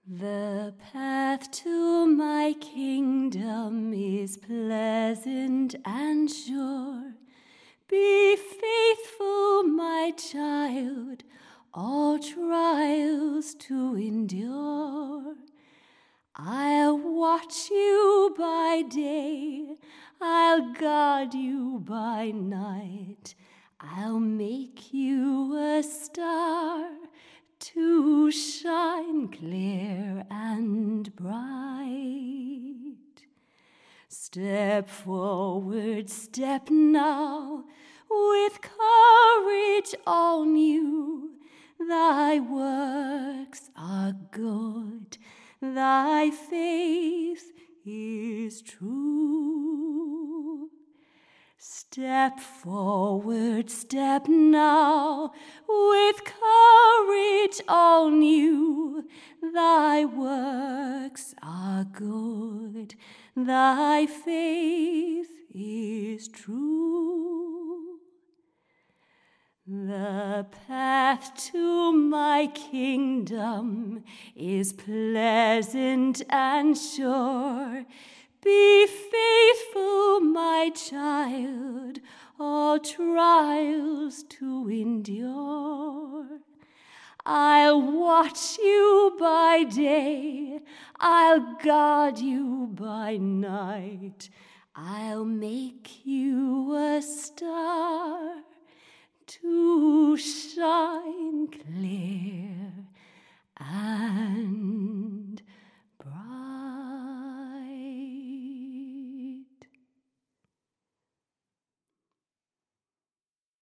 The path to my kingdom is pleasant and sure. Be faithful, my child, all trials to endure. I'll watch you by day, I'll guard you by night. I'll make you a star to shine clear and bright. Step forward, step now, with courage all new. Thy works are good, thy faith is true. Step forward, step now, with courage all new. Thy works are good, thy faith is true. The path to my kingdom is pleasant and sure. Be faithful, my child, all trials to endure. I'll watch you by day, I'll guard you by night. I'll make you a star to shine